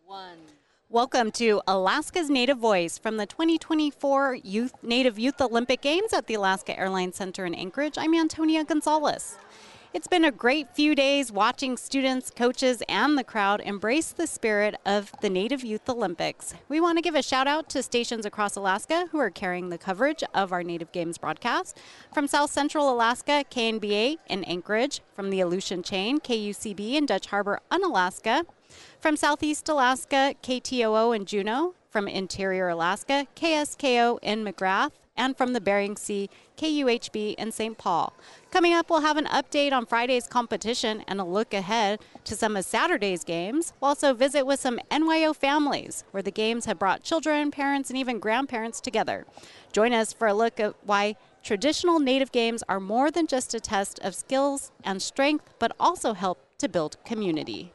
One. Welcome to Alaska's Native Voice from the 2024 Native Youth Olympic Games at the Alaska Airlines Center in Anchorage. I'm Antonia Gonzalez. It's been a great few days watching students, coaches, and the crowd embrace the spirit of the Native Youth Olympics. We want to give a shout out to stations across Alaska who are carrying the coverage of our Native Games broadcast. From South Central Alaska, KNBA in Anchorage. From the Aleutian Chain, KUCB in Dutch Harbor, Unalaska. From Southeast Alaska, KTOO in Juneau. From Interior Alaska, KSKO in McGrath. And from the Bering Sea, KUHB in St. Paul. Coming up, we'll have an update on Friday's competition and a look ahead to some of Saturday's games. We'll also visit with some NYO families where the games have brought children, parents, and even grandparents together. Join us for a look at why traditional Native games are more than just a test of skills and strength, but also help to build community.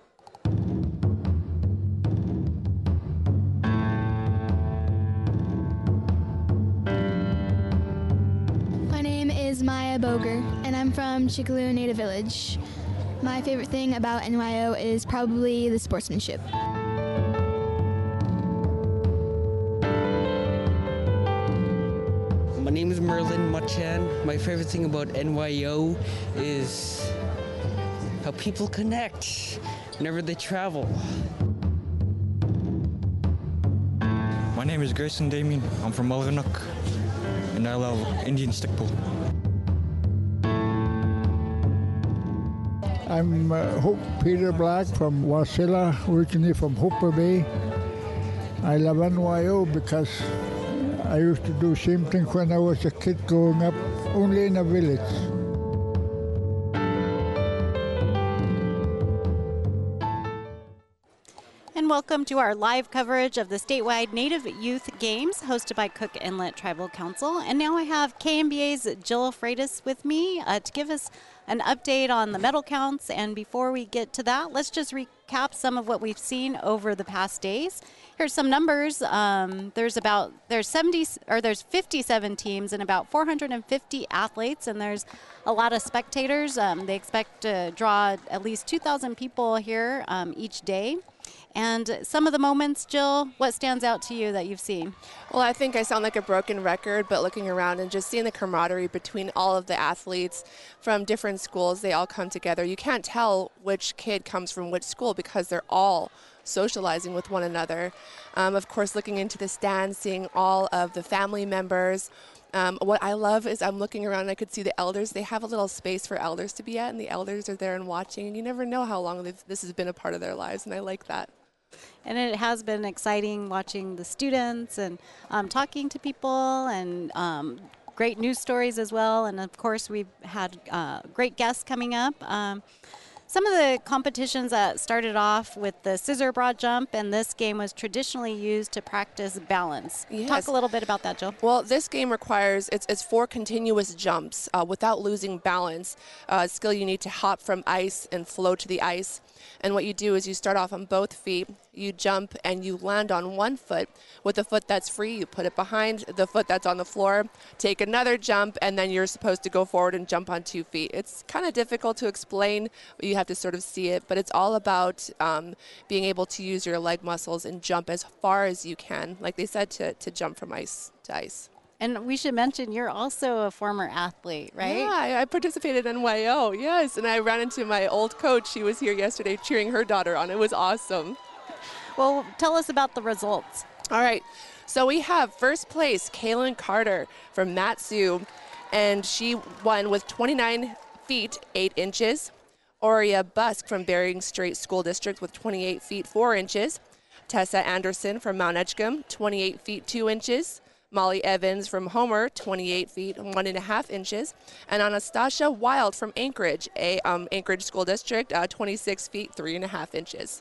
My name is Maya Boger, and I'm from Chickaloo Native Village. My favorite thing about NYO is probably the sportsmanship. My name is Merlin Machan. My favorite thing about NYO is how people connect whenever they travel. My name is Grayson Damien. I'm from Mulganuk, and I love Indian stick pull. I'm Hope Peter Black from Wasilla, originally from Hooper Bay. I love NYO because I used to do same thing when I was a kid growing up, only in a village. And welcome to our live coverage of the statewide Native Youth Games hosted by Cook Inlet Tribal Council. And now I have KNBA's Jill Freitas with me to give us an update on the medal counts. And before we get to that, let's just recap some of what we've seen over the past days. Here's some numbers. There's 57 teams and about 450 athletes, and there's a lot of spectators. They expect to draw at least 2,000 people here each day. And some of the moments, Jill, what stands out to you that you've seen? Well, I think I sound like a broken record, but looking around and just seeing the camaraderie between all of the athletes from different schools, they all come together. You can't tell which kid comes from which school because they're all socializing with one another. Of course, looking into the stands, seeing all of the family members. What I love is I'm looking around and I could see the elders. They have a little space for elders to be at, and the elders are there and watching. And you never know how long this has been a part of their lives, and I like that. And it has been exciting watching the students and talking to people and great news stories as well. And of course, we've had great guests coming up. Some of the competitions that started off with the scissor broad jump, and this game was traditionally used to practice balance. Yes. Talk a little bit about that, Jill. Well, this game requires, it's 4 continuous jumps without losing balance. Skill you need to hop from ice and flow to the ice. And what you do is you start off on both feet, you jump and you land on one foot. With the foot that's free, you put it behind the foot that's on the floor, take another jump, and then you're supposed to go forward and jump on 2 feet. It's kind of difficult to explain, but you have to sort of see it. But it's all about being able to use your leg muscles and jump as far as you can, like they said, to jump from ice to ice. And we should mention you're also a former athlete, right? Yeah, I participated in NYO, yes. And I ran into my old coach. She was here yesterday cheering her daughter on. It was awesome. Well, tell us about the results. All right. So we have first place, Kaylin Carter from Matsu, and she won with 29 feet, 8 inches. Aurea Busk from Bering Strait School District with 28 feet, 4 inches. Tessa Anderson from Mount Edgecombe, 28 feet, 2 inches. Molly Evans from Homer, 28 feet, 1.5 inches. And Anastasia Wild from Anchorage, Anchorage School District, 26 feet, 3.5 inches.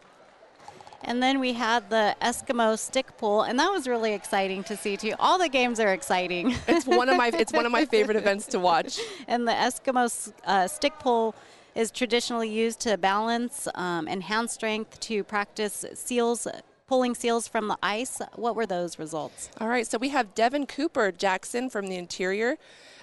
And then we had the Eskimo stick pull, and that was really exciting to see too. All the games are exciting. It's one of my favorite events to watch. And the Eskimo stick pull is traditionally used to balance and hand strength to practice pulling seals from the ice. What were those results? All right, so we have Devin Cooper Jackson from the interior,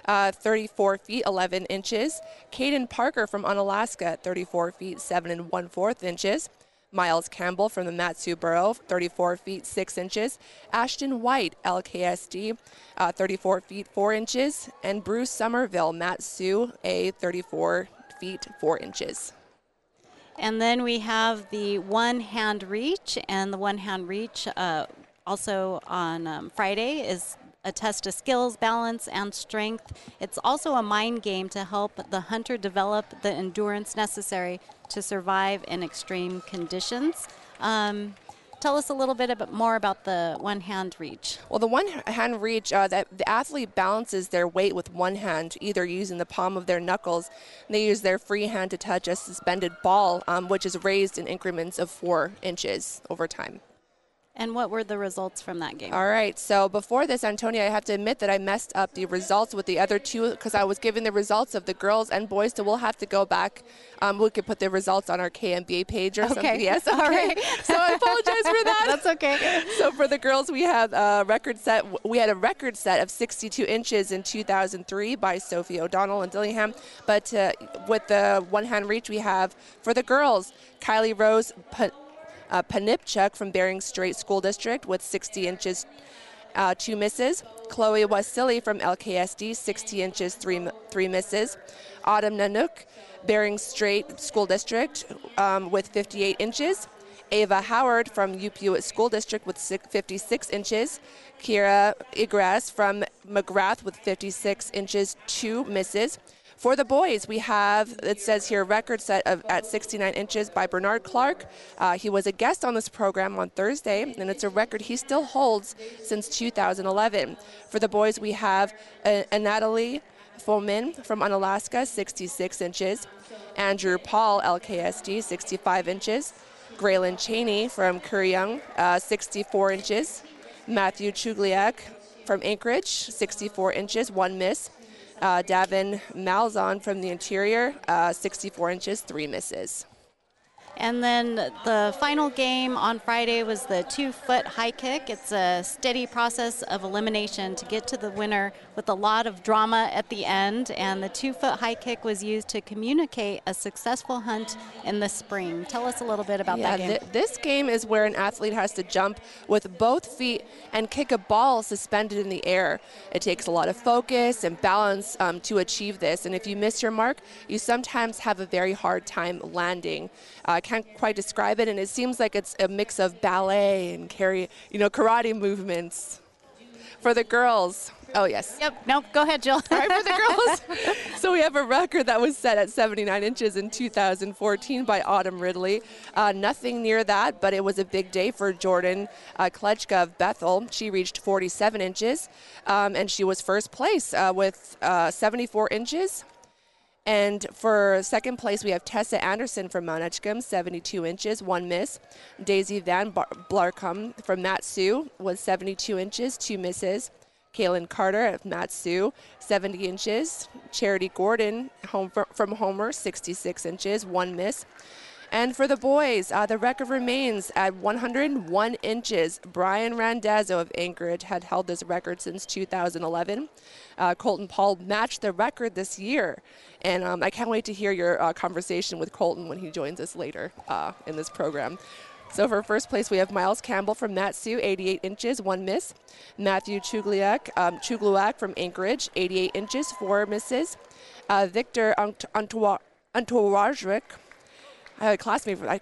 34 feet, 11 inches. Caden Parker from Unalaska, 34 feet, 7 1/4 inches. Miles Campbell from the Matsu Borough, 34 feet 6 inches. Ashton White, LKSD, 34 feet 4 inches. And Bruce Somerville, Matsu A, 34 feet 4 inches. And then we have the one-hand reach, and the one-hand reach also on Friday is a test of skills, balance, and strength. It's also a mind game to help the hunter develop the endurance necessary to survive in extreme conditions. Tell us a little bit more about the one-hand reach. Well, the one-hand reach, that the athlete balances their weight with one hand, either using the palm of their knuckles. And they use their free hand to touch a suspended ball, which is raised in increments of 4 inches over time. And what were the results from that game? All right, so before this, Antonia, I have to admit that I messed up the results with the other two because I was giving the results of the girls and boys, so we'll have to go back. We could put the results on our KNBA page or something. Yes, okay. All right. So I apologize for that. That's okay. So for the girls, we have a record set. We had a record set of 62 inches in 2003 by Sophie O'Donnell and Dillingham. But with the one-hand reach, we have for the girls, Kylie Rose Panipchuk from Bering Strait School District with 60 inches, 2 misses. Chloe Wasili from LKSD, 60 inches, 3 misses. Autumn Nanook, Bering Strait School District with 58 inches. Ava Howard from Upuit School District with 56 inches. Kira Igras from McGrath with 56 inches, 2 misses. For the boys, we have, it says here, record set at 69 inches by Bernard Clark. He was a guest on this program on Thursday, and it's a record he still holds since 2011. For the boys, we have Natalie Fomin from Unalaska, 66 inches. Andrew Paul, LKSD, 65 inches. Graylin Cheney from Curryung, 64 inches. Matthew Chugliak from Anchorage, 64 inches, 1 miss. Davin Malzahn from the interior, 64 inches, 3 misses. And then the final game on Friday was the 2-foot high kick. It's a steady process of elimination to get to the winner with a lot of drama at the end. And the 2-foot high kick was used to communicate a successful hunt in the spring. Tell us a little bit about that game. This game is where an athlete has to jump with both feet and kick a ball suspended in the air. It takes a lot of focus and balance to achieve this. And if you miss your mark, you sometimes have a very hard time landing. I can't quite describe it, and it seems like it's a mix of ballet and karate movements. For the girls, oh yes. Yep, nope, go ahead, Jill. All right, for the girls. So we have a record that was set at 79 inches in 2014 by Autumn Ridley. Nothing near that, but it was a big day for Jordan Klechka of Bethel. She reached 47 inches, and she was first place with 74 inches. And for second place, we have Tessa Anderson from Mount Etchcombe, 72 inches, 1 miss. Daisy Van Blarcom from Matsu was 72 inches, 2 misses. Kaylin Carter of Matsu, 70 inches. Charity Gordon from Homer, 66 inches, 1 miss. And for the boys, the record remains at 101 inches. Brian Randazzo of Anchorage had held this record since 2011. Colton Paul matched the record this year. And I can't wait to hear your conversation with Colton when he joins us later in this program. So for first place, we have Miles Campbell from Matsu, 88 inches, 1 miss. Matthew Chugluak from Anchorage, 88 inches, 4 misses. Victor Antowarajvik, a classmate from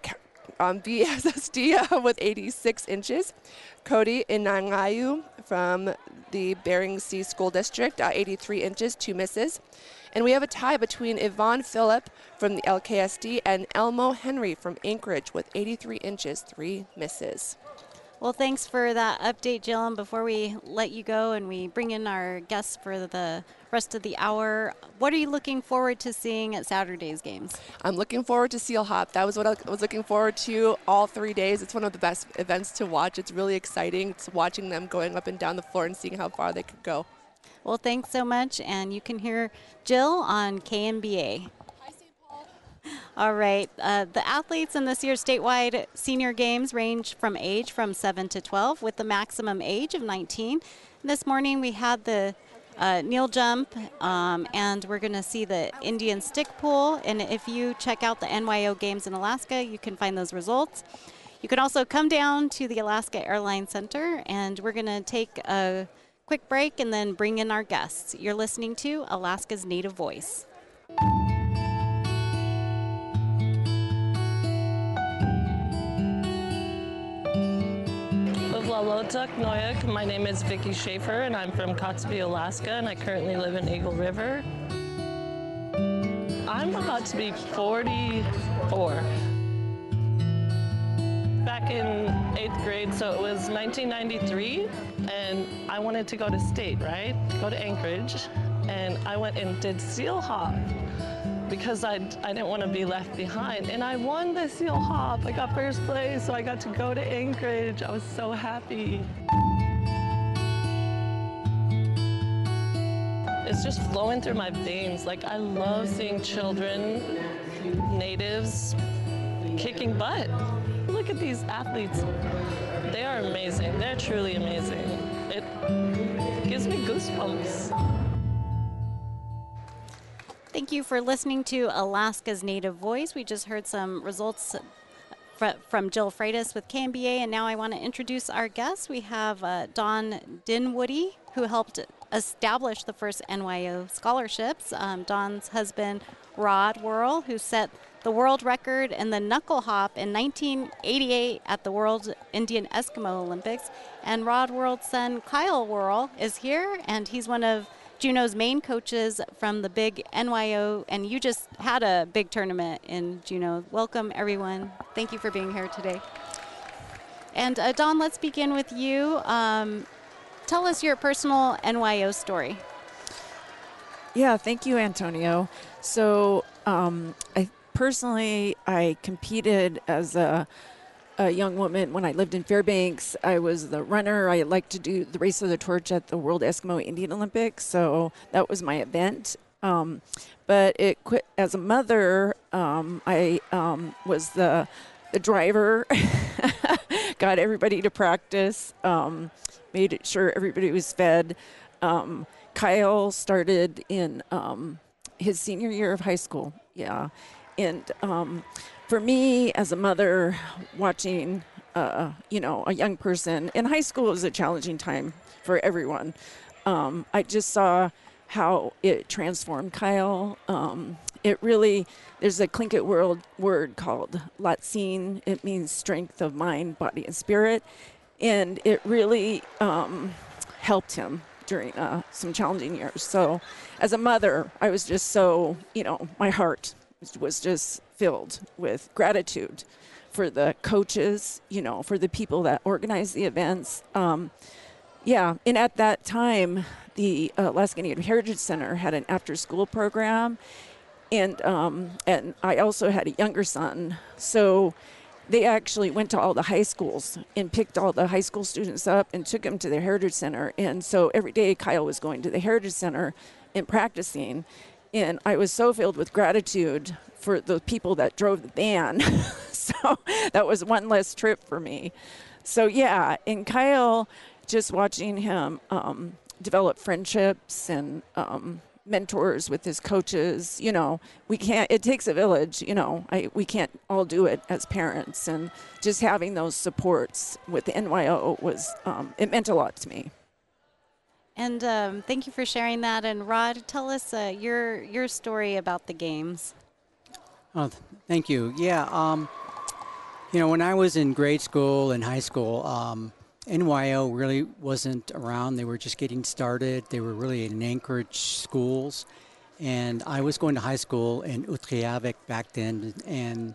BSSD with 86 inches. Cody Inangayu from the Bering Sea School District, 83 inches, 2 misses. And we have a tie between Yvonne Phillip from the LKSD and Elmo Henry from Anchorage with 83 inches, 3 misses. Well, thanks for that update, Jill. And before we let you go and we bring in our guests for the rest of the hour, what are you looking forward to seeing at Saturday's games? I'm looking forward to Seal Hop. That was what I was looking forward to all 3 days. It's one of the best events to watch. It's really exciting. It's watching them going up and down the floor and seeing how far they could go. Well, thanks so much. And you can hear Jill on KNBA. All right. The athletes in this year's statewide senior games range from age from 7 to 12 with the maximum age of 19. This morning we had the kneel jump, and we're going to see the Indian stick pull. And if you check out the NYO Games in Alaska, you can find those results. You can also come down to the Alaska Airlines Center, and we're going to take a quick break and then bring in our guests. You're listening to Alaska's Native Voice. Lalotaq Noyak. My name is Vicki Schaefer, and I'm from Kotzebue, Alaska, and I currently live in Eagle River. I'm about to be 44. Back in 8th grade, so it was 1993, and I wanted to go to state, right? Go to Anchorage, and I went and did seal hop because I didn't want to be left behind, and I won the seal hop. I got first place, so I got to go to Anchorage. I was so happy. It's just flowing through my veins. Like, I love seeing children, natives, kicking butt. Look at these athletes. They are amazing. They're truly amazing. It gives me goosebumps. Thank you for listening to Alaska's Native Voice. We just heard some results from Jill Freitas with KMBA, and now I want to introduce our guests. We have Dawn Dinwoody, who helped establish the first NYO scholarships. Dawn's husband, Rod Worrell, who set the world record in the knuckle hop in 1988 at the World Indian Eskimo Olympics. And Rod Worrell's son, Kyle Worrell, is here, and he's one of Juneau's main coaches from the big NYO, and you just had a big tournament in Juneau. Welcome, everyone. Thank you for being here today. And Dawn, let's begin with you. Tell us your personal NYO story. Yeah, thank you, Antonio. So I competed as a young woman when I lived in Fairbanks. I was the runner. I liked to do the race of the torch at the World Eskimo Indian Olympics, so that was my event. But it quit as a mother. I was the driver, got everybody to practice, made sure everybody was fed. Kyle started in his senior year of high school. Yeah, and for me, as a mother, watching, a young person in high school is a challenging time for everyone. I just saw how it transformed Kyle. There's a Tlingit word called Latsin. It means strength of mind, body, and spirit. And it really helped him during some challenging years. So as a mother, I was just so, my heart was just filled with gratitude for the coaches, for the people that organize the events. And at that time, the Alaska Native Heritage Center had an after-school program, and I also had a younger son. So they actually went to all the high schools and picked all the high school students up and took them to the Heritage Center. And so every day Kyle was going to the Heritage Center and practicing. And I was so filled with gratitude for the people that drove the van. So that was one less trip for me. So yeah, and Kyle, just watching him develop friendships and mentors with his coaches, it takes a village, we can't all do it as parents. And just having those supports with the NYO was, it meant a lot to me. And thank you for sharing that. And Rod, tell us your story about the games. Oh, thank you. Yeah, when I was in grade school and high school, NYO really wasn't around. They were just getting started. They were really in Anchorage schools. And I was going to high school in Utqiagvik back then, and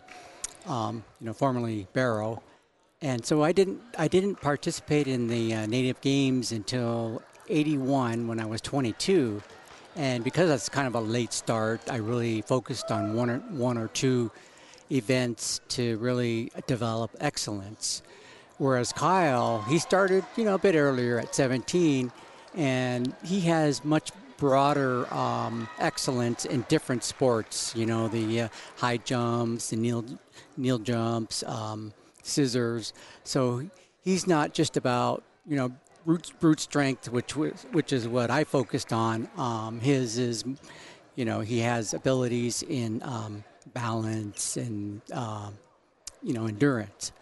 formerly Barrow. And so I didn't participate in the Native Games until 81 when I was 22. And because that's kind of a late start, I really focused on one or two events to really develop excellence. Whereas Kyle, he started, a bit earlier at 17, and he has much broader excellence in different sports. The high jumps, the kneel jumps, scissors. So he's not just about, brute strength, which is what I focused on. His is, he has abilities in balance and endurance.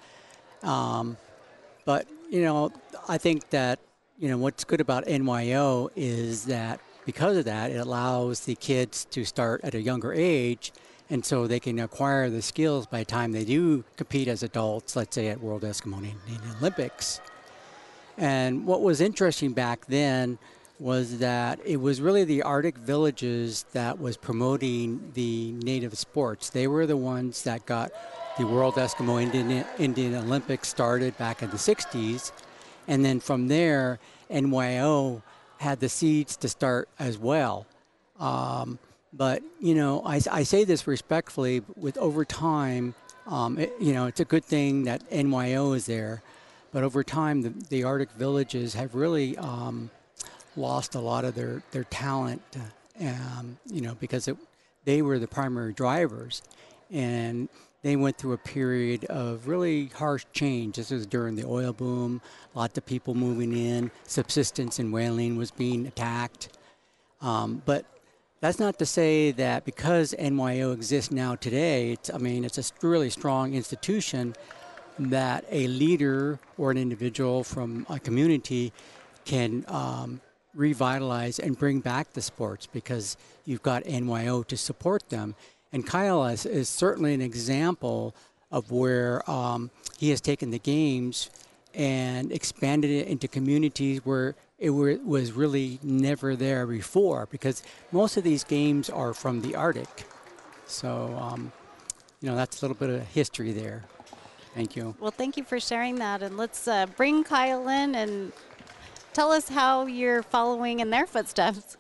But I think that what's good about NYO is that because of that, it allows the kids to start at a younger age, and so they can acquire the skills by the time they do compete as adults, let's say at World Eskimo Indian Olympics. And what was interesting back then was that it was really the Arctic villages that was promoting the native sports. They were the ones that got the World Eskimo Indian Olympics started back in the 60s. And then from there, NYO had the seeds to start as well. But, I say this respectfully, with over time, it's a good thing that NYO is there. But over time, the Arctic villages have really lost a lot of their talent, because they were the primary drivers. And they went through a period of really harsh change. This was during the oil boom, lots of people moving in, subsistence and whaling was being attacked. But that's not to say that because NYO exists now today, it's a really strong institution that a leader or an individual from a community can revitalize and bring back the sports because you've got NYO to support them. And Kyle is certainly an example of where he has taken the games and expanded it into communities where it was really never there before, because most of these games are from the Arctic. So, that's a little bit of history there. Thank you. Well, thank you for sharing that. And let's bring Kyle in and tell us how you're following in their footsteps.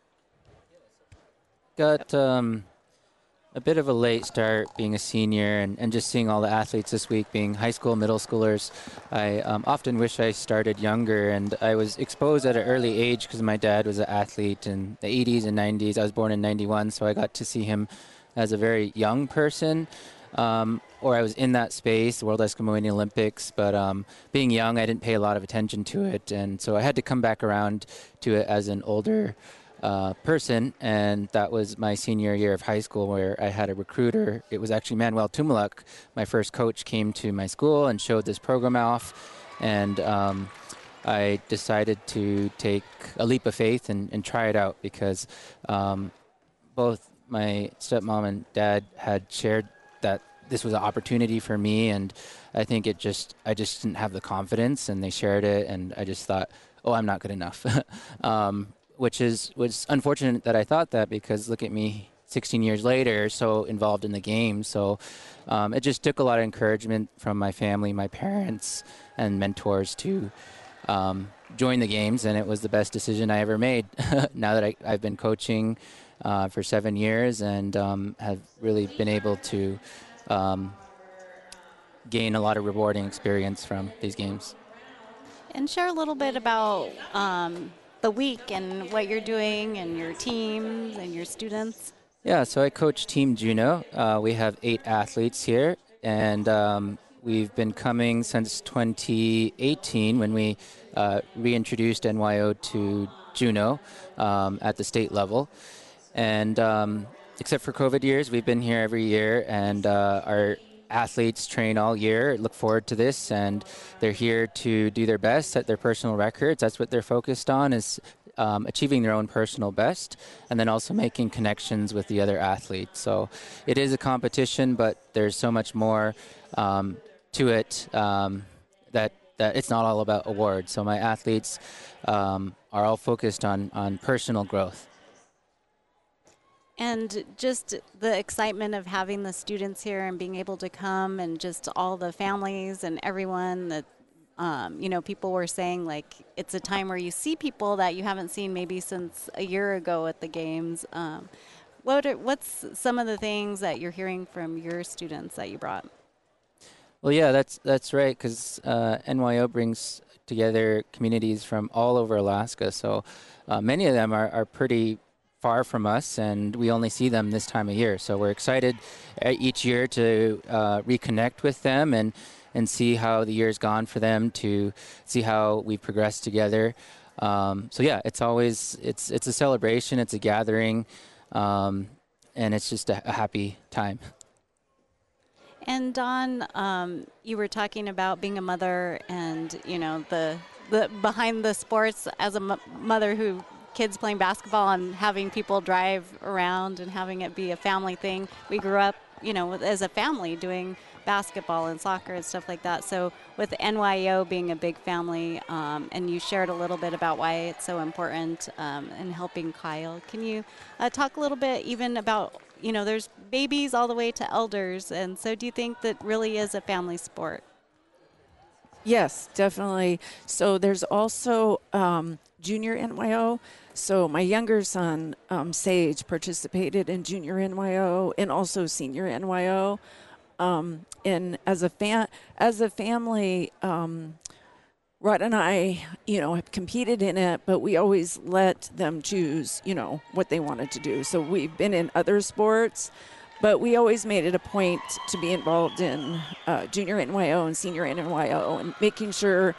Got a bit of a late start being a senior and just seeing all the athletes this week being high school, middle schoolers. I often wish I started younger, and I was exposed at an early age because my dad was an athlete in the 80s and 90s. I was born in 91, so I got to see him as a very young person. Or I was in that space, the World Eskimo Indian Olympics, but being young, I didn't pay a lot of attention to it, and so I had to come back around to it as an older person, and that was my senior year of high school where I had a recruiter. It was actually Manuel Tumaluk. My first coach came to my school and showed this program off, and I decided to take a leap of faith and try it out because both my stepmom and dad had shared that this was an opportunity for me, and I think I just didn't have the confidence, and they shared it, and I just thought, oh, I'm not good enough. Which was unfortunate that I thought that, because look at me 16 years later, so involved in the game. So it just took a lot of encouragement from my family, my parents, and mentors to join the games, and it was the best decision I ever made. Now that I've been coaching for 7 years and have really been able to gain a lot of rewarding experience from these games. And share a little bit about the week and what you're doing and your teams and your students. Yeah, so I coach Team Juneau. We have 8 athletes here, and we've been coming since 2018 when we reintroduced NYO to Juneau at the state level. And except for COVID years, we've been here every year, and our athletes train all year, look forward to this, and they're here to do their best, set their personal records. That's what they're focused on, is achieving their own personal best, and then also making connections with the other athletes. So it is a competition, but there's so much more to it that it's not all about awards. So my athletes are all focused on personal growth. And just the excitement of having the students here and being able to come, and just all the families and everyone that, people were saying, like, it's a time where you see people that you haven't seen maybe since a year ago at the games. What's some of the things that you're hearing from your students that you brought? Well, yeah, that's right, because NYO brings together communities from all over Alaska. So many of them are pretty far from us, and we only see them this time of year. So we're excited each year to reconnect with them and and see how the year's gone for them, to see how we progressed together. So yeah, it's always, it's a celebration, it's a gathering, and it's just a happy time. And Dawn, you were talking about being a mother and, you know, the behind the sports as a mother who kids playing basketball and having people drive around and having it be a family thing. We grew up, you know, as a family doing basketball and soccer and stuff like that. So with NYO being a big family, and you shared a little bit about why it's so important in helping Kyle. Can you talk a little bit even about, you know, there's babies all the way to elders, and so do you think that really is a family sport? Yes, definitely. So there's also Junior NYO. So my younger son, Sage, participated in Junior NYO and also Senior NYO. And as a family, Rod and I, you know, have competed in it, but we always let them choose, you know, what they wanted to do. So we've been in other sports, but we always made it a point to be involved in Junior NYO and Senior NYO, and making sure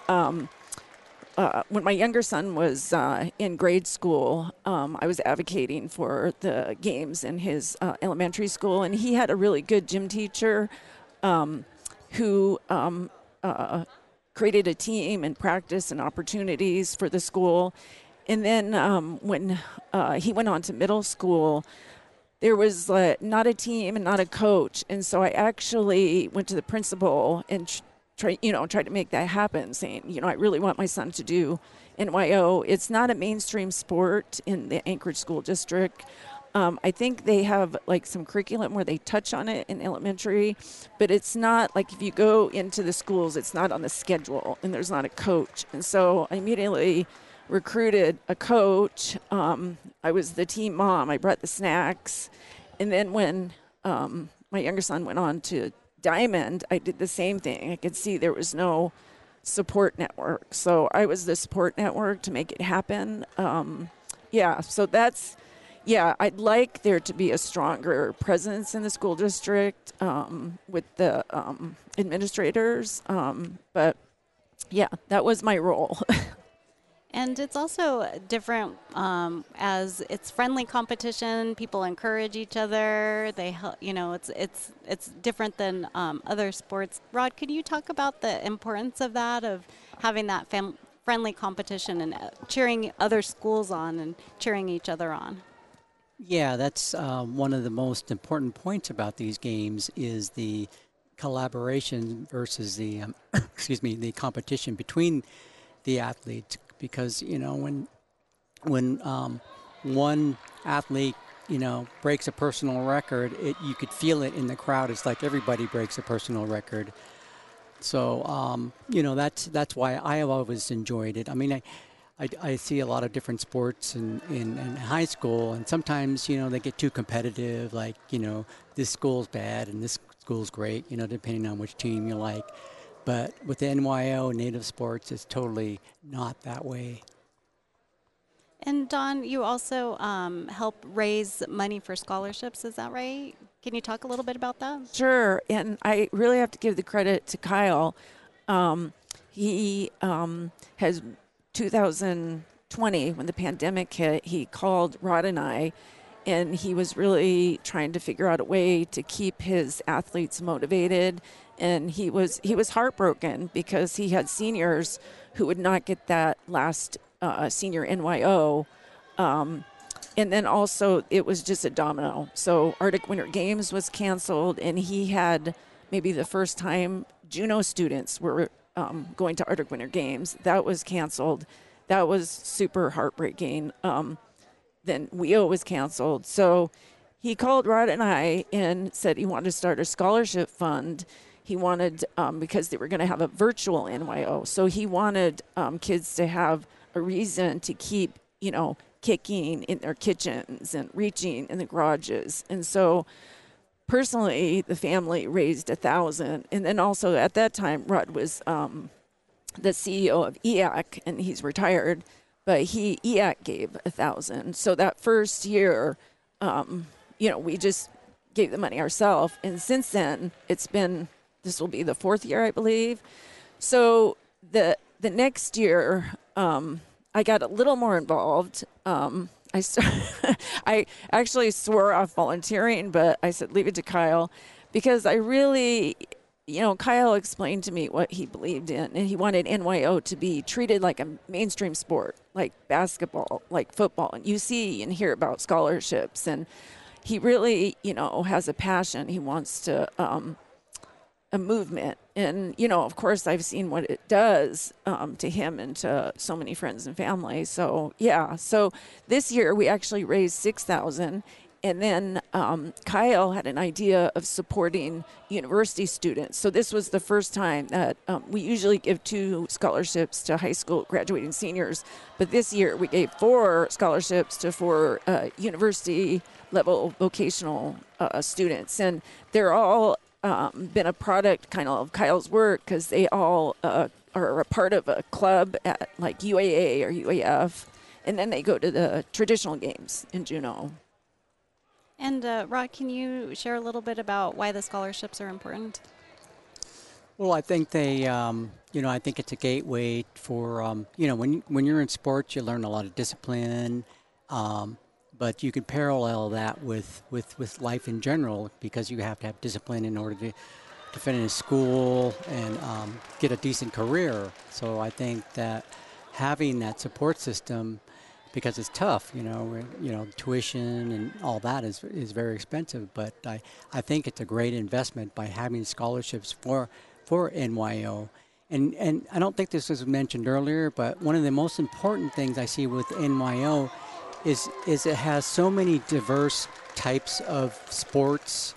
when my younger son was in grade school, I was advocating for the games in his elementary school, and he had a really good gym teacher who created a team and practice and opportunities for the school. And then when he went on to middle school, there was not a team and not a coach. And so I actually went to the principal and tried to make that happen, saying, you know, I really want my son to do NYO. It's not a mainstream sport in the Anchorage School District. I think they have like some curriculum where they touch on it in elementary, but it's not like, if you go into the schools, it's not on the schedule and there's not a coach. And so I immediately recruited a coach. I was the team mom. I brought the snacks. And then when my younger son went on to Diamond, I did the same thing. I could see there was no support network. So I was the support network to make it happen. So that's, I'd like there to be a stronger presence in the school district with the administrators. But yeah, that was my role. And it's also different as it's friendly competition. People encourage each other. They, you know, it's different than other sports. Rod, could you talk about the importance of that, of having that friendly competition and cheering other schools on and cheering each other on? Yeah, that's one of the most important points about these games is the collaboration versus the the competition between the athletes. Because, you know, when one athlete, you know, breaks a personal record, you could feel it in the crowd. It's like everybody breaks a personal record. So, you know, that's why I have always enjoyed it. I mean, I see a lot of different sports in high school, and sometimes, you know, they get too competitive, like, you know, this school's bad and this school's great, you know, depending on which team you like. But with the NYO Native Sports, it's totally not that way. And Dawn, you also help raise money for scholarships, is that right? Can you talk a little bit about that? Sure, and I really have to give the credit to Kyle. He has 2020, when the pandemic hit, he called Rod and I, and he was really trying to figure out a way to keep his athletes motivated. And he was heartbroken because he had seniors who would not get that last Senior NYO. And then also it was just a domino. So Arctic Winter Games was canceled, and he had maybe the first time Juneau students were going to Arctic Winter Games. That was canceled. That was super heartbreaking. Then WIO was canceled. So he called Rod and I and said he wanted to start a scholarship fund. He wanted, because they were going to have a virtual NYO, so he wanted kids to have a reason to keep, you know, kicking in their kitchens and reaching in the garages. And so personally, the family raised $1,000. And then also at that time, Rod was the CEO of EAC, and he's retired, but EAC gave $1,000. So that first year, you know, we just gave the money ourselves. And since then, it's been this will be the 4th year, I believe. So the next year, I got a little more involved. I actually swore off volunteering, but I said leave it to Kyle, because I really, Kyle explained to me what he believed in, and he wanted NYO to be treated like a mainstream sport, like basketball, like football. And you see and hear about scholarships, and he really, has a passion. He wants to, a movement. And, of course, I've seen what it does to him and to so many friends and family. So, yeah. So this year we actually raised $6,000. And then Kyle had an idea of supporting university students. So this was the first time that we usually give 2 scholarships to high school graduating seniors. But this year we gave 4 scholarships to 4 university level vocational students. And they're all been a product kind of Kyle's work, because they all are a part of a club at like UAA or UAF. And then they go to the traditional games in Juneau. And Rod, can you share a little bit about why the scholarships are important? Well, I think they, I think it's a gateway for, when you're in sports, you learn a lot of discipline, but you can parallel that with life in general, because you have to have discipline in order to finish school and get a decent career. So I think that having that support system, because it's tough, tuition and all that is very expensive. But I think it's a great investment by having scholarships for NYO. And I don't think this was mentioned earlier, but one of the most important things I see with NYO is it has so many diverse types of sports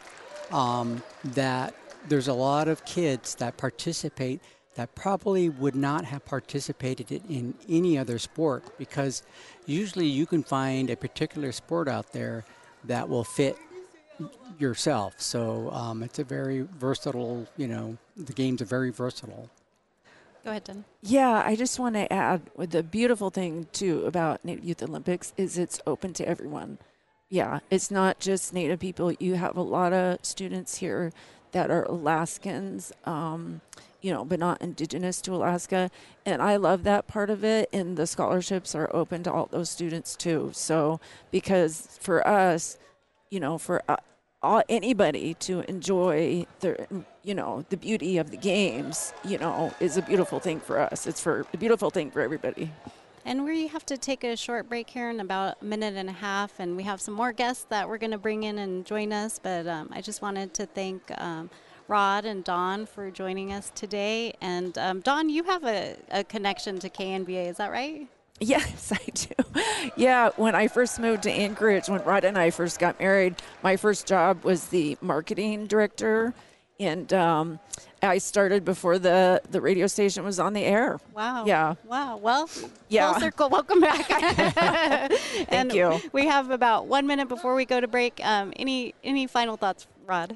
that there's a lot of kids that participate that probably would not have participated in any other sport, because usually you can find a particular sport out there that will fit yourself. So it's a very versatile, the games are very versatile. Go ahead, Jen. Yeah, I just want to add, the beautiful thing, too, about Native Youth Olympics is it's open to everyone. Yeah, it's not just Native people. You have a lot of students here that are Alaskans, but not indigenous to Alaska. And I love that part of it. And the scholarships are open to all those students, too. So because for us, for anybody to enjoy the beauty of the games, is a beautiful thing for us. It's a beautiful thing for everybody. And we have to take a short break here in about a minute and a half, and we have some more guests that we're going to bring in and join us. But I just wanted to thank Rod and Dawn for joining us today. And Dawn, you have a connection to KNBA, is that right? Yes, I do. Yeah, when I first moved to Anchorage, when Rod and I first got married, my first job was the marketing director. And I started before the radio station was on the air. Wow. Yeah. Wow. Well, yeah. Full circle. Welcome back. Thank you. We have about 1 minute before we go to break. Any final thoughts, Rod?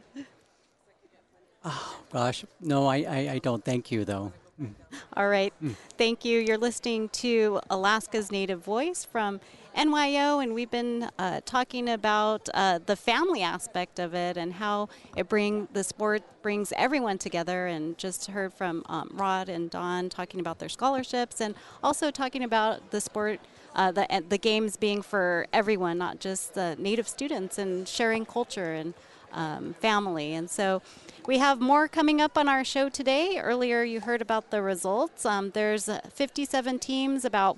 Oh, gosh. No, I don't. Thank you, though. All right. Thank you. You're listening to Alaska's Native Voice from NYO, and we've been talking about the family aspect of it and how the sport brings everyone together, and just heard from Rod and Dawn talking about their scholarships, and also talking about the sport, the games being for everyone, not just the Native students, and sharing culture and family. And so we have more coming up on our show today. Earlier you heard about the results. There's 57 teams, about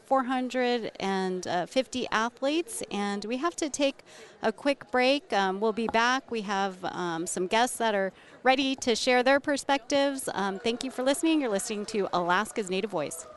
450 athletes, and we have to take a quick break. We'll be back. We have some guests that are ready to share their perspectives. Thank you for listening. You're listening to Alaska's Native Voice.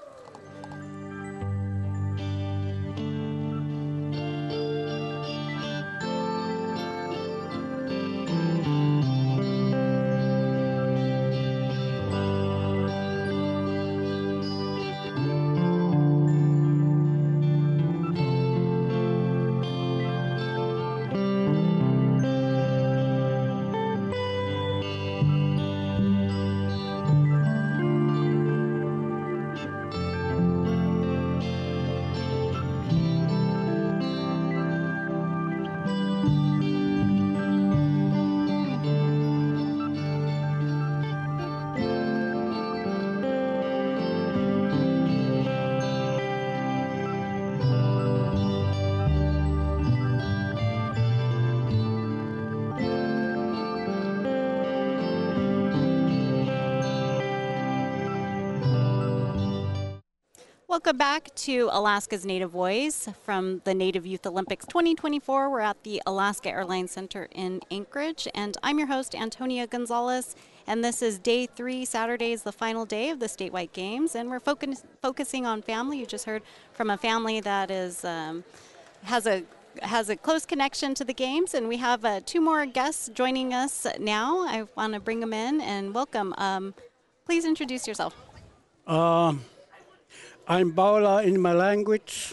Welcome back to Alaska's Native Voice from the Native Youth Olympics 2024. We're at the Alaska Airlines Center in Anchorage, and I'm your host, Antonia Gonzalez. And this is day 3. Saturday is the final day of the statewide games, and we're focusing on family. You just heard from a family that is has a close connection to the games, and we have 2 more guests joining us now. I want to bring them in and welcome. Please introduce yourself. I'm Baula in my language,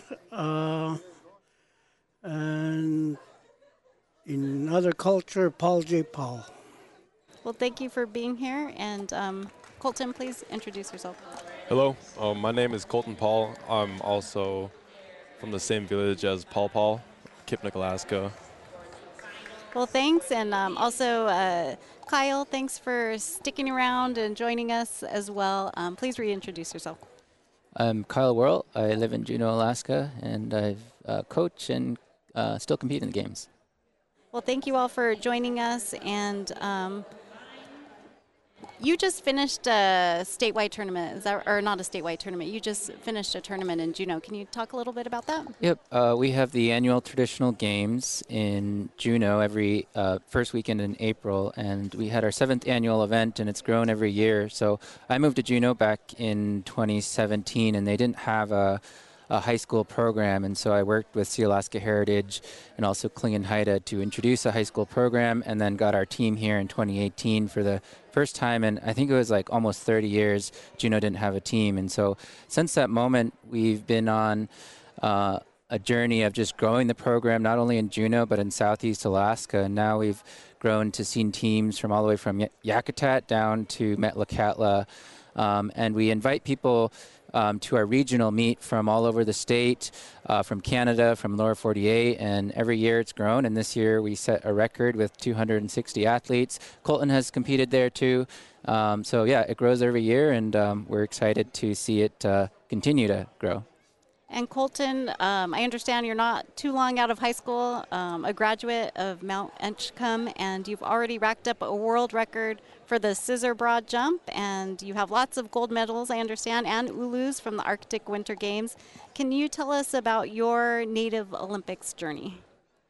and in other culture, Paul J. Paul. Well, thank you for being here. And Colton, please introduce yourself. Hello, my name is Colton Paul. I'm also from the same village as Paul Paul, Kipnik, Alaska. Well, thanks. And also, Kyle, thanks for sticking around and joining us as well. Please reintroduce yourself. I'm Kyle Worrell. I live in Juneau, Alaska, and I coach and still compete in the games. Well, thank you all for joining us. And you just finished a statewide tournament, or not a statewide tournament. You just finished a tournament in Juneau. Can you talk a little bit about that? Yep. We have the annual traditional games in Juneau every first weekend in April, and we had our 7th annual event, and it's grown every year. So I moved to Juneau back in 2017, and they didn't have a high school program, and so I worked with Sealaska Heritage and also Klingon Haida to introduce a high school program, and then got our team here in 2018 for the first time, and I think it was like almost 30 years Juneau didn't have a team. And so since that moment, we've been on a journey of just growing the program, not only in Juneau, but in Southeast Alaska, and now we've grown to see teams from all the way from Yakutat down to Metlakatla, and we invite people to our regional meet from all over the state, from Canada, from Lower 48, and every year it's grown, and this year we set a record with 260 athletes. Colton has competed there too, so yeah, it grows every year, and we're excited to see it continue to grow. And Colton, I understand you're not too long out of high school, a graduate of Mount Edgecombe, and you've already racked up a world record for the scissor broad jump, and you have lots of gold medals, I understand, and ulus from the Arctic Winter Games. Can you tell us about your Native Olympics journey?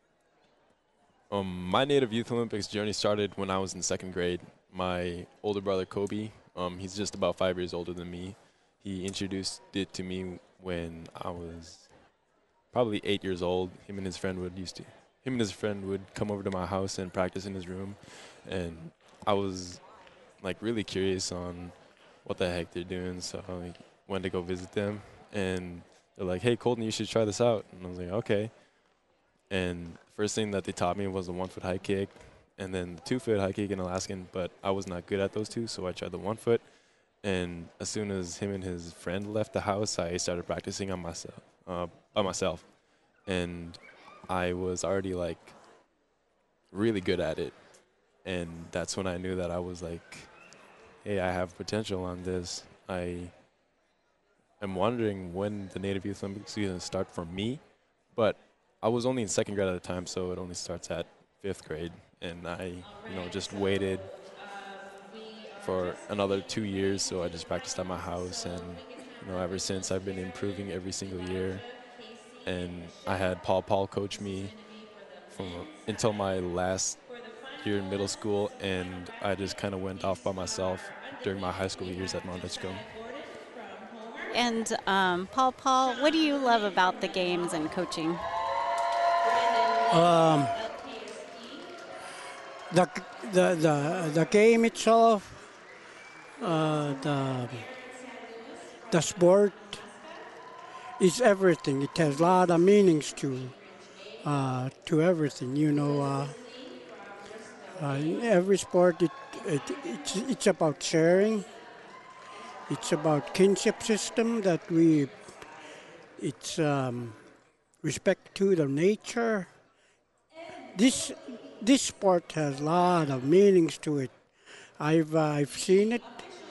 My Native Youth Olympics journey started when I was in 2nd grade. My older brother, Kobe, he's just about 5 years older than me. He introduced it to me when I was probably 8 years old. Him and his friend would come over to my house and practice in his room, and I was like really curious on what the heck they're doing, so I went to go visit them, and they're like, "Hey, Colton, you should try this out." And I was like, "Okay." And the first thing that they taught me was the 1-foot high kick, and then the 2-foot high kick in Alaskan, but I was not good at those two, so I tried the 1-foot. And as soon as him and his friend left the house, I started practicing on myself, by myself. And I was already like really good at it. And that's when I knew that I was like, hey, I have potential on this. I am wondering when the Native Youth Olympics is going to start for me. But I was only in 2nd grade at the time, so it only starts at 5th grade. And I, just waited for another 2 years, so I just practiced at my house, and ever since I've been improving every single year. And I had Paul coach me until my last year in middle school, and I just kind of went off by myself during my high school years at Mount Edgecombe. And Paul, what do you love about the games and coaching? The game itself, the sport is everything. It has a lot of meanings to everything. In every sport, it's about sharing. It's about kinship system it's respect to the nature. This sport has a lot of meanings to it. I've seen it.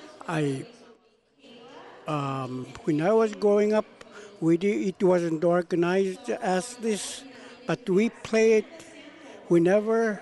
When I was growing up, it wasn't organized as this, but we play it whenever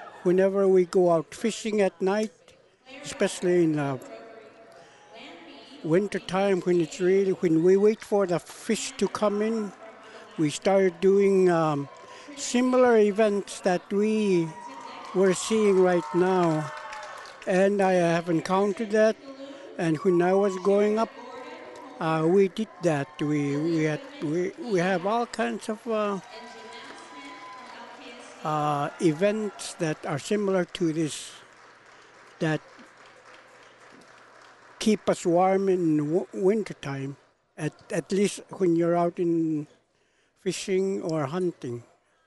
we go out fishing at night, especially in winter time when we wait for the fish to come in, we started doing similar events that we were seeing right now. And I have encountered that. And when I was growing up, we did that. We have all kinds of events that are similar to this, that keep us warm in winter time, at least when you're out in fishing or hunting.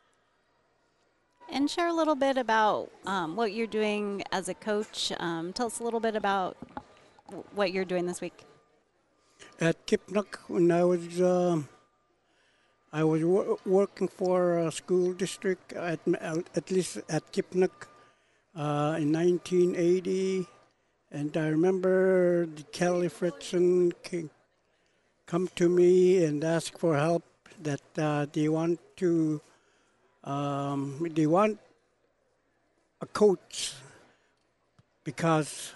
And share a little bit about what you're doing as a coach. Tell us a little bit about what you're doing this week. At Kipnuk, when I was working for a school district, at least at Kipnuk, in 1980. And I remember Kelly Fritzen come to me and ask for help, that they want a coach, because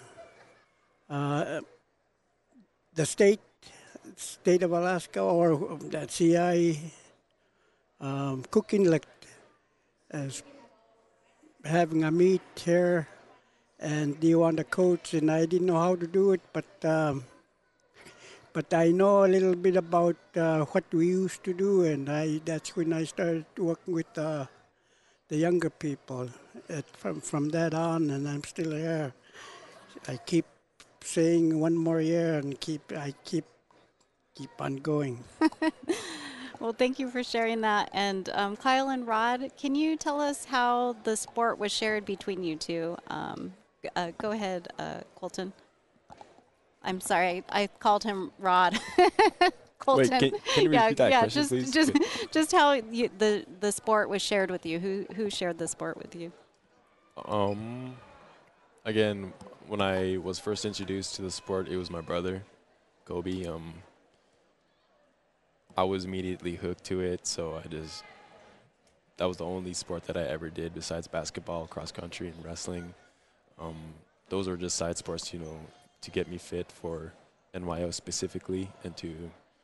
the state of Alaska, or the CI cooking elect, is having a meet here, and they want a coach, and I didn't know how to do it, but I know a little bit about what we used to do, and that's when I started working with the younger people. From that on, and I'm still here. I keep saying one more year, and I keep on going. Well, thank you for sharing that. And Kyle and Rod, can you tell us how the sport was shared between you two? Go ahead, Colton. I'm sorry, I called him Rod. Colton. Wait, can you repeat that question, please? Just how the sport was shared with you. Who shared the sport with you? Again, when I was first introduced to the sport, it was my brother, Kobe. I was immediately hooked to it, so that was the only sport that I ever did besides basketball, cross country, and wrestling. Those were just side sports, to get me fit for NYO specifically, and to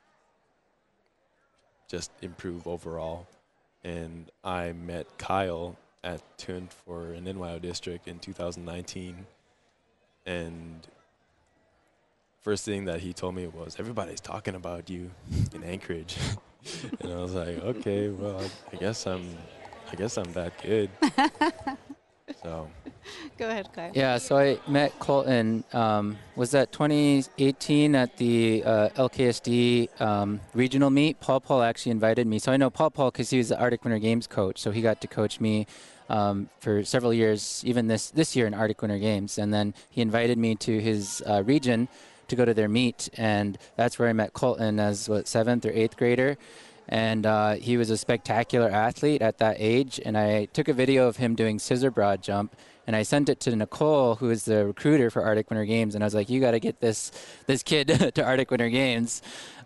just improve overall. And I met Kyle at Tund for an NYO district in 2019. And first thing that he told me was, everybody's talking about you in Anchorage. And I was like, okay, well, I guess I'm that good. So. Go ahead, Kyle. Yeah, so I met Colton, was that 2018 at the LKSD regional meet. Paul actually invited me. So I know Paul because he was the Arctic Winter Games coach, so he got to coach me for several years, even this year in Arctic Winter Games. And then he invited me to his region to go to their meet, and that's where I met Colton as, 7th or 8th grader. And he was a spectacular athlete at that age, and I took a video of him doing scissor broad jump, and I sent it to Nicole, who is the recruiter for Arctic Winter Games, and I was like, you got to get this kid to Arctic Winter Games.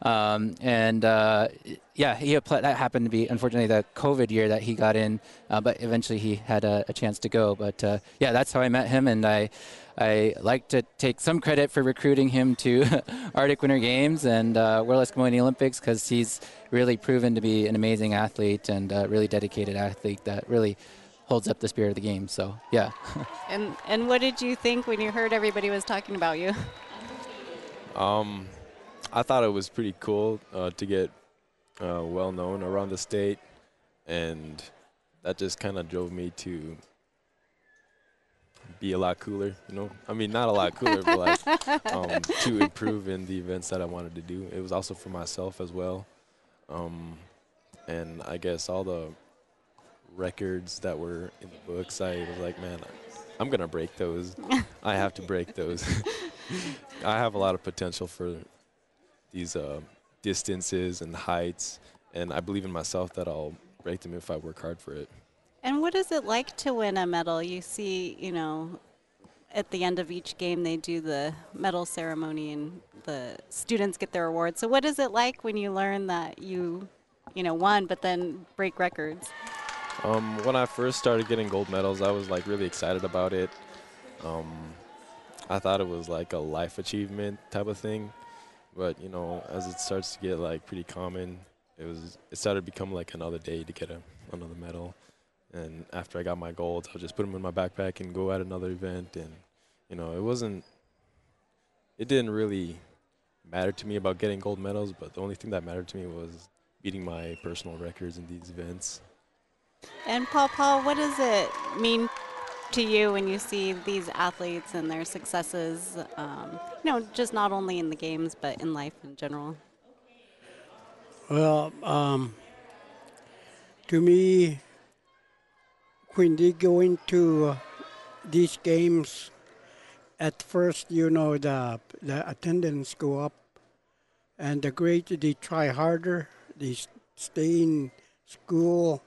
Yeah, he applied. That happened to be, unfortunately, the COVID year that he got in, but eventually he had a chance to go. But yeah, that's how I met him, and I like to take some credit for recruiting him to Arctic Winter Games and World Eskimo Olympics, because he's really proven to be an amazing athlete and a really dedicated athlete that really holds up the spirit of the game. So yeah. And what did you think when you heard everybody was talking about you? I thought it was pretty cool to get well known around the state, and that just kind of drove me to be a lot cooler, I mean, not a lot cooler, but like to improve in the events that I wanted to do. It was also for myself as well. And I guess all the records that were in the books, I was like, man, I'm going to break those. I have to break those. I have a lot of potential for these distances and heights, and I believe in myself that I'll break them if I work hard for it. And what is it like to win a medal? You see, at the end of each game they do the medal ceremony and the students get their awards. So what is it like when you learn that you won but then break records? When I first started getting gold medals, I was like really excited about it. I thought it was like a life achievement type of thing. But as it starts to get like pretty common, it started to become like another day to get another medal. And after I got my golds, I'll just put them in my backpack and go at another event. And it didn't really matter to me about getting gold medals, but the only thing that mattered to me was beating my personal records in these events. And Paul, what does it mean to you when you see these athletes and their successes, just not only in the games, but in life in general? Well, to me, when they go into these games, at first, the attendance go up, and the grades, they try harder, they stay in school,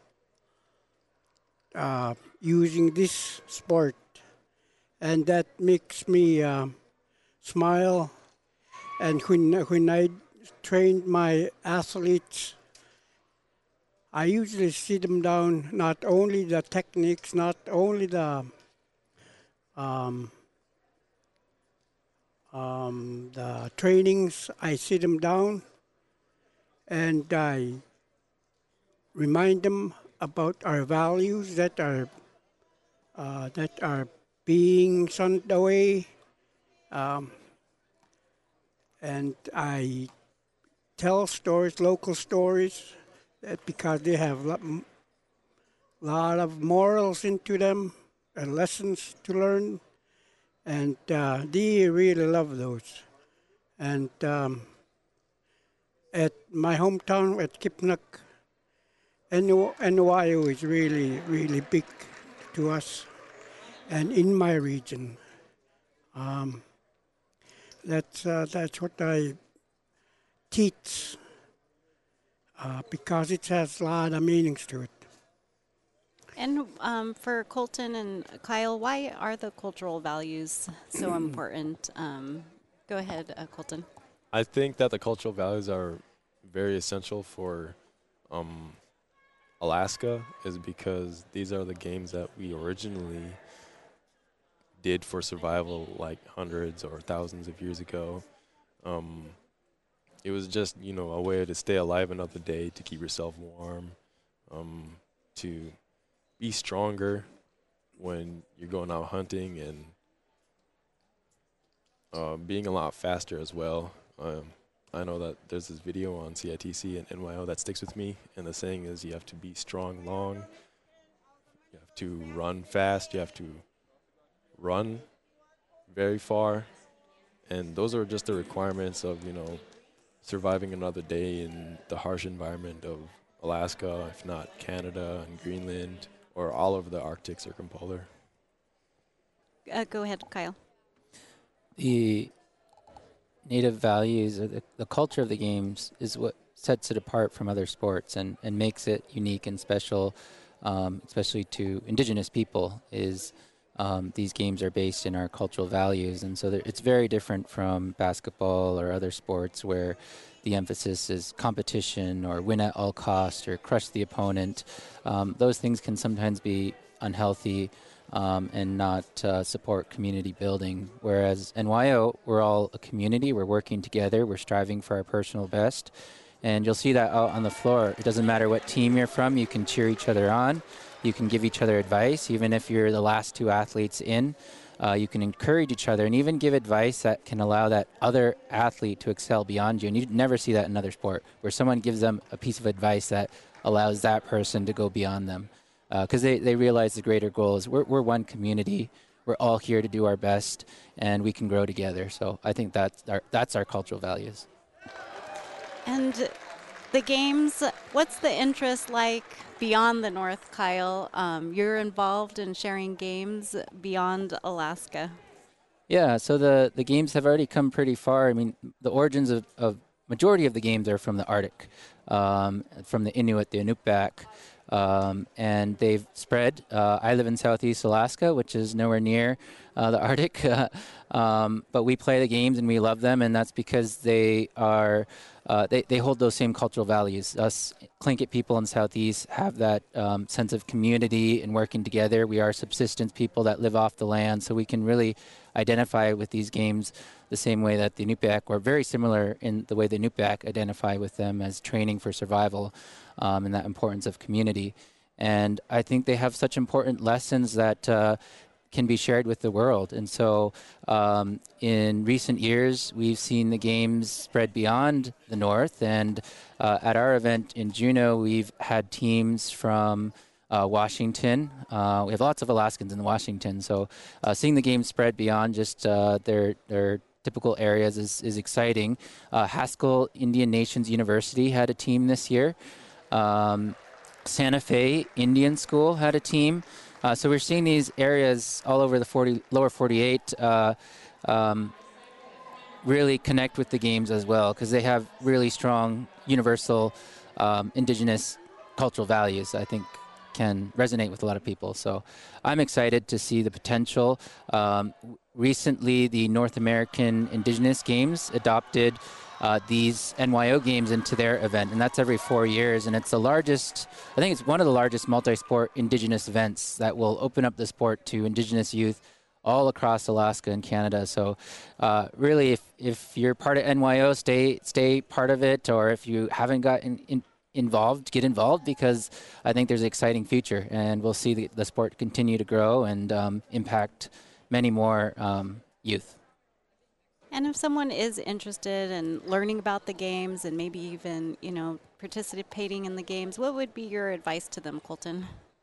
using this sport, and that makes me smile. And when I trained my athletes, I usually sit them down, not only the techniques, not only the trainings, I sit them down and I remind them about our values that are being shunned away, and I tell stories, local stories, because they have a lot of morals into them and lessons to learn, and they really love those. And at my hometown at Kipnuk, NYO is really, really big to us, and in my region. That's what I teach, because it has a lot of meanings to it. And for Colton and Kyle, why are the cultural values so important? Go ahead, Colton. I think that the cultural values are very essential for Alaska, is because these are the games that we originally did for survival like hundreds or thousands of years ago. It was just, a way to stay alive another day, to keep yourself warm, to be stronger when you're going out hunting, and being a lot faster as well. I know that there's this video on CITC and NYO that sticks with me, and the saying is you have to be strong long, you have to run fast, you have to run very far, and those are just the requirements of, surviving another day in the harsh environment of Alaska, if not Canada and Greenland, or all over the Arctic circumpolar. Go ahead, Kyle. The native values, or the culture of the games, is what sets it apart from other sports and makes it unique and special, especially to Indigenous people, is these games are based in our cultural values. And so it's very different from basketball or other sports where the emphasis is competition or win at all cost or crush the opponent. Those things can sometimes be unhealthy and not support community building. Whereas NYO, we're all a community. We're working together. We're striving for our personal best. And you'll see that out on the floor. It doesn't matter what team you're from. You can cheer each other on. You can give each other advice. Even if you're the last two athletes in, you can encourage each other and even give advice that can allow that other athlete to excel beyond you. And you never see that in another sport, where someone gives them a piece of advice that allows that person to go beyond them. Because they realize the greater goal is we're one community. We're all here to do our best, and we can grow together. So I think that's our cultural values. And the games, what's the interest like beyond the North, Kyle? You're involved in sharing games beyond Alaska. Yeah, so the games have already come pretty far. I mean, the origins of majority of the games are from the Arctic, from the Inuit, the Inupiaq. And they've spread. I live in Southeast Alaska, which is nowhere near the Arctic. But we play the games and we love them, and that's because they are they hold those same cultural values. Us Tlingit people in the Southeast have that sense of community and working together. We are subsistence people that live off the land, so we can really identify with these games the same way that the Inupiaq, or very similar in the way the Inupiaq identify with them as training for survival, and that importance of community. And I think they have such important lessons that can be shared with the world. And so in recent years, we've seen the games spread beyond the north. And at our event in Juneau, we've had teams from Washington. We have lots of Alaskans in Washington. So seeing the games spread beyond just their typical areas is exciting. Haskell Indian Nations University had a team this year. Santa Fe Indian School had a team. So we're seeing these areas all over the lower 48 really connect with the games as well, because they have really strong universal indigenous cultural values, I think can resonate with a lot of people. So I'm excited to see the potential. Recently, the North American Indigenous Games adopted these NYO games into their event, and that's every 4 years. And it's the largest, I think it's one of the largest multi-sport Indigenous events that will open up the sport to Indigenous youth all across Alaska and Canada. So really, if you're part of NYO, stay part of it, or if you haven't gotten involved, get involved, because I think there's an exciting future, and we'll see the sport continue to grow and impact many more youth. And if someone is interested in learning about the games and maybe even, participating in the games, what would be your advice to them, Colton?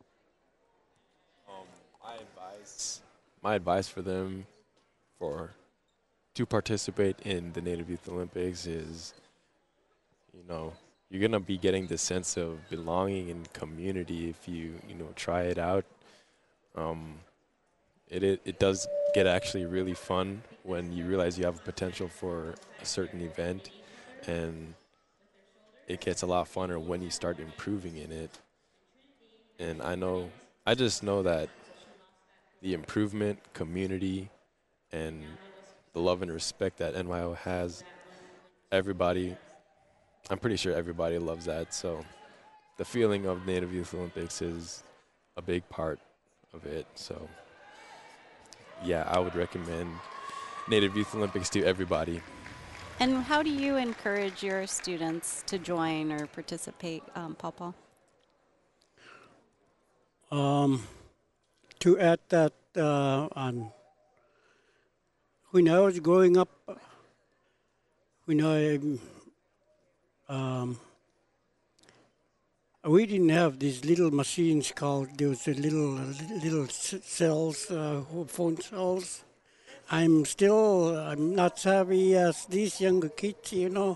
My advice for them to participate in the Native Youth Olympics is, you're going to be getting the sense of belonging and community if you try it out. It does get actually really fun when you realize you have potential for a certain event, and it gets a lot funner when you start improving in it. And I just know that the improvement, community, and the love and respect that NYO has, I'm pretty sure everybody loves that. So the feeling of Native Youth Olympics is a big part of it. So yeah, I would recommend Native Youth Olympics to everybody. And how do you encourage your students to join or participate, Paul? To add that, when I was growing up, we didn't have these little machines called, those little cells, phone cells. I'm not savvy as these younger kids,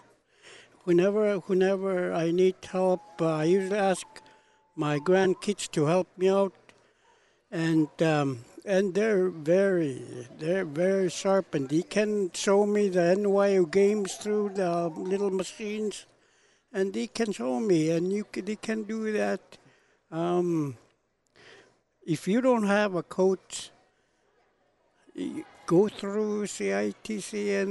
Whenever I need help, I usually ask my grandkids to help me out, and they're very sharp, and they can show me the NYO games through the little machines, and they can show me, and they can do that. If you don't have a coach, go through CITC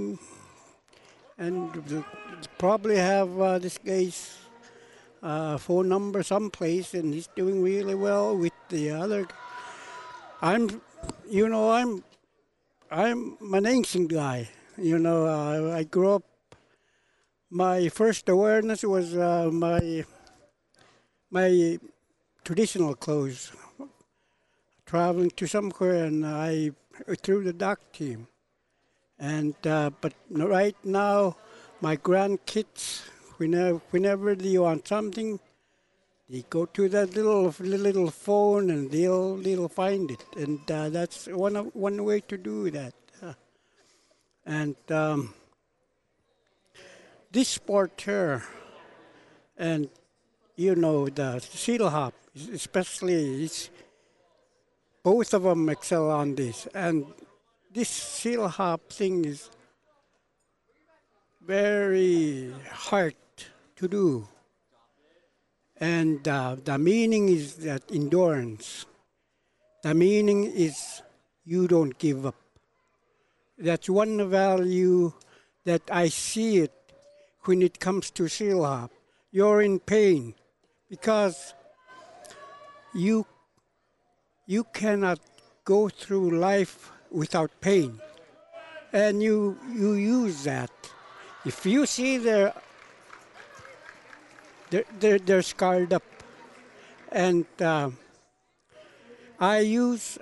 and probably have this guy's phone number someplace, and he's doing really well with the other. I'm an ancient guy. I grew up. My first awareness was my traditional clothes. Traveling to somewhere, and I through the dock team, and but right now, my grandkids, whenever they want something, they go to that little phone and they'll find it, and that's one way to do that. And this sport here, and the seal hop, especially, both of them excel on this, and this seal hop thing is very hard to do. And the meaning is that endurance. The meaning is you don't give up. That's one value that I see it when it comes to seal hop. You're in pain because you cannot go through life without pain. And you use that. If you see they're scarred up. And I use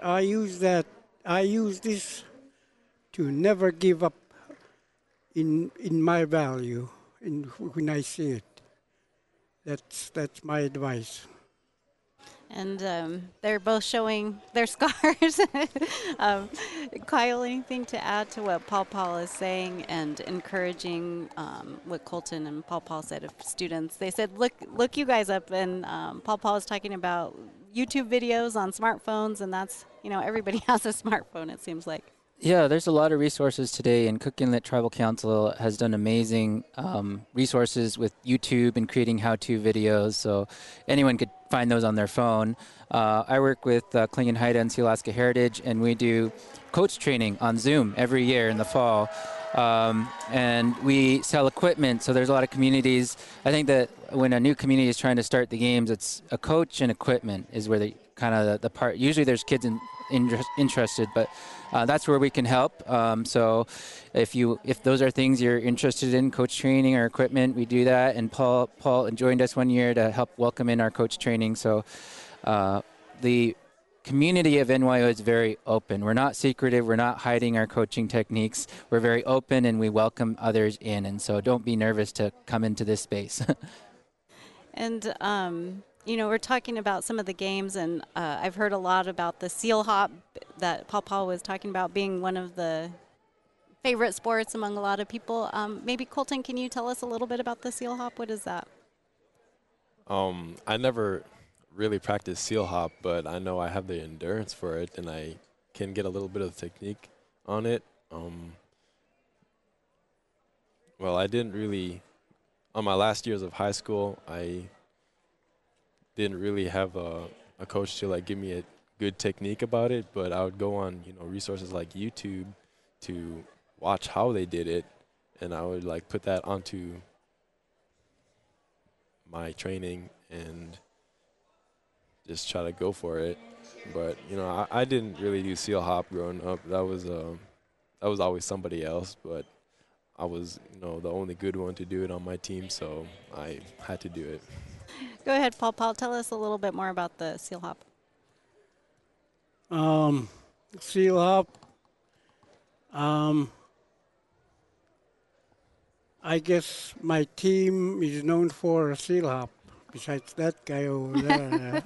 this to never give up in my value when I see it. That's my advice. And they're both showing their scars. Kyle, anything to add to what Paul is saying and encouraging what Colton and Paul said of students? They said, look you guys up. And Paul was talking about YouTube videos on smartphones, and that's, everybody has a smartphone, it seems like. Yeah, there's a lot of resources today, and Cook Inlet Tribal Council has done amazing resources with YouTube and creating how-to videos, so anyone could find those on their phone. I work with Klingon Haida and Sea Alaska Heritage, and we do coach training on Zoom every year in the fall. And we sell equipment, so there's a lot of communities. I think that when a new community is trying to start the games, it's a coach and equipment is where the kind of the part. Usually there's kids interested, but that's where we can help. So if those are things you're interested in, coach training or equipment, we do that. And Paul joined us one year to help welcome in our coach training. So the community of NYO is very open. We're not secretive. We're not hiding our coaching techniques. We're very open, and we welcome others in. And so don't be nervous to come into this space. And we're talking about some of the games, and I've heard a lot about the seal hop that Paul was talking about being one of the favorite sports among a lot of people. Maybe, Colton, can you tell us a little bit about the seal hop? What is that? I never really practiced seal hop, but I know I have the endurance for it, and I can get a little bit of technique on it. Well, I didn't really, on my last years of high school, I didn't really have a coach to give me a good technique about it, but I would go on resources like YouTube to watch how they did it, and I would put that onto my training and just try to go for it. But I didn't really do seal hop growing up. That was always somebody else, but I was the only good one to do it on my team, so I had to do it. Go ahead, Paul. Tell us a little bit more about the seal hop. Seal hop. I guess my team is known for seal hop. Besides that guy over there,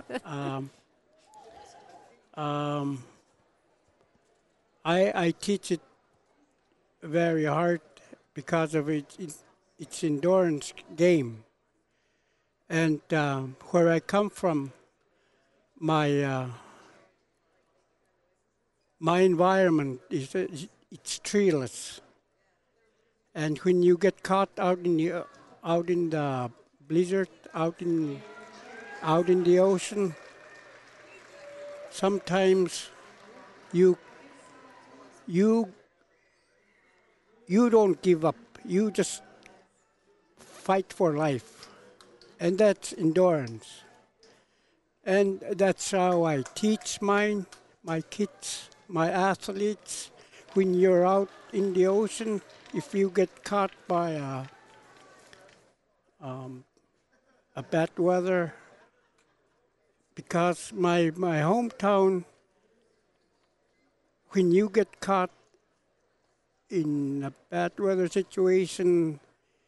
I teach it very hard because of its endurance game. And where I come from, my environment it's treeless, and when you get caught out in the blizzard, out in the ocean, sometimes you don't give up. You just fight for life. And that's endurance. And that's how I teach my kids, my athletes. When you're out in the ocean, if you get caught by a bad weather, because my hometown, when you get caught in a bad weather situation,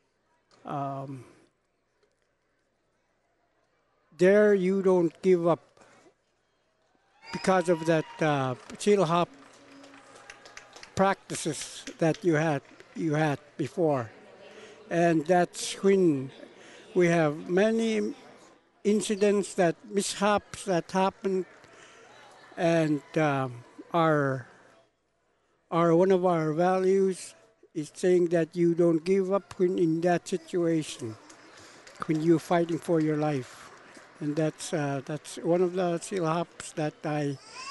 there you don't give up because of that seal hop practices that you had before. And that's when we have many incidents, mishaps that happened, and our one of our values is saying that you don't give up when in that situation, when you're fighting for your life. And that's one of the seal hops that I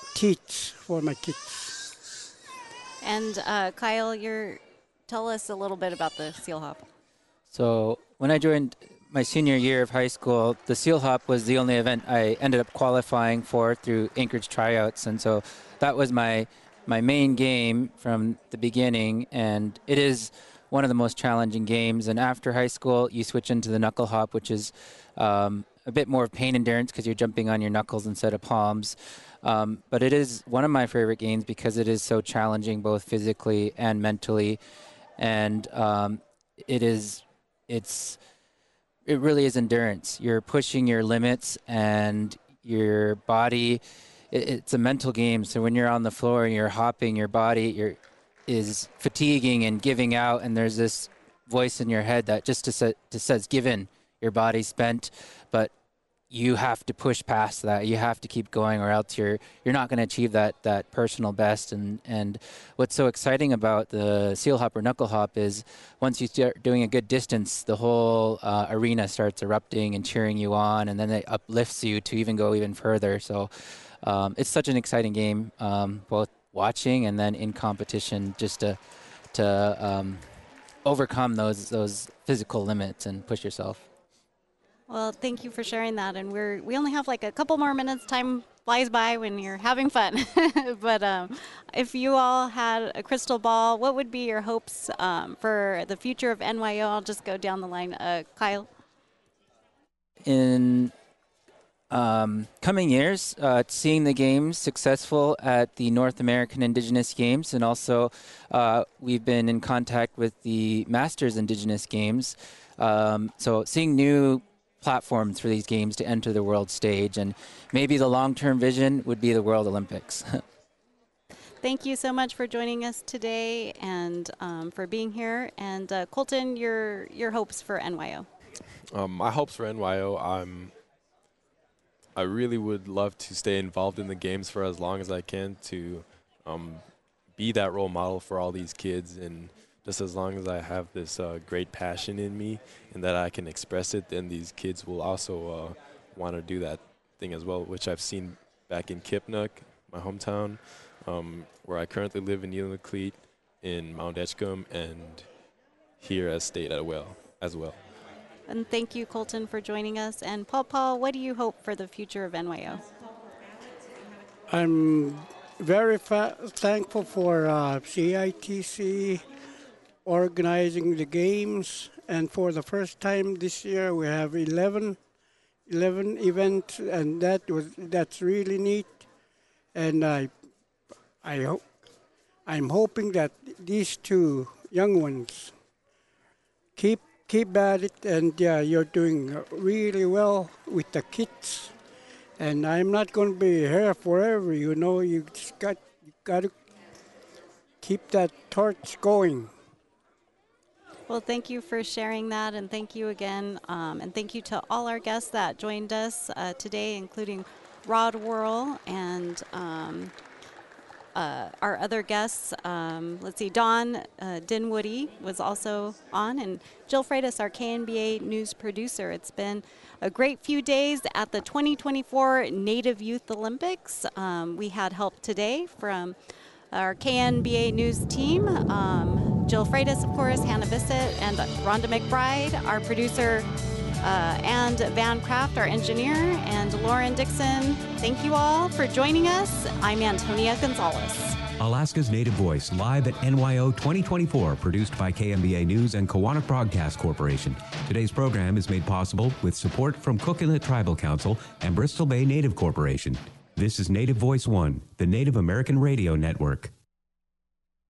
teach for my kids. And Kyle, tell us a little bit about the Seal Hop. So when I joined my senior year of high school, the Seal Hop was the only event I ended up qualifying for through Anchorage tryouts. And so that was my main game from the beginning. And it is one of the most challenging games. And after high school, you switch into the knuckle hop, which is a bit more of pain endurance because you're jumping on your knuckles instead of palms. But it is one of my favorite games because it is so challenging both physically and mentally. And it really is endurance. You're pushing your limits and your body. It's a mental game. So when you're on the floor and you're hopping, your body is fatiguing and giving out. And there's this voice in your head that just says, give in. Your body's spent, but you have to push past that. You have to keep going, or else you're not going to achieve that personal best. And what's so exciting about the Seal Hop or Knuckle Hop is once you start doing a good distance, the whole arena starts erupting and cheering you on, and then it uplifts you to go even further. So it's such an exciting game, both watching and then in competition, just to overcome those physical limits and push yourself. Well, thank you for sharing that. And we only have like a couple more minutes. Time flies by when you're having fun. But if you all had a crystal ball, what would be your hopes for the future of NYO? I'll just go down the line. Kyle? In coming years, seeing the games successful at the North American Indigenous Games, and also we've been in contact with the Masters Indigenous Games. So seeing new platforms for these games to enter the world stage, and maybe the long-term vision would be the World Olympics. Thank you so much for joining us today and for being here. And Colton, your hopes for NYO? My hopes for NYO, I really would love to stay involved in the games for as long as I can to be that role model for all these kids, and just as long as I have this great passion in me and that I can express it, then these kids will also want to do that thing as well, which I've seen back in Kipnuk, my hometown, where I currently live in Unalakleet, in Mount Edgecombe, and here at State as well. And thank you, Colton, for joining us. And Paul, what do you hope for the future of NYO? I'm very thankful for CITC organizing the games, and for the first time this year we have 11 events, and that's really neat. And I'm hoping that these two young ones keep at it, and you're doing really well with the kids. And I'm not going to be here forever, you just got to keep that torch going. Well, thank you for sharing that, and thank you again, and thank you to all our guests that joined us today, including Rod Worrell and our other guests. Let's see, Dawn Dinwoody was also on, and Jill Freitas, our KNBA news producer. It's been a great few days at the 2024 Native Youth Olympics. We had help today from our KNBA news team. Jill Freitas, of course, Hannah Bissett, and Rhonda McBride, our producer, and Van Kraft, our engineer, and Lauren Dixon. Thank you all for joining us. I'm Antonia Gonzalez. Alaska's Native Voice, live at NYO 2024, produced by KNBA News and Kawanak Broadcast Corporation. Today's program is made possible with support from Cook Inlet Tribal Council and Bristol Bay Native Corporation. This is Native Voice One, the Native American Radio Network.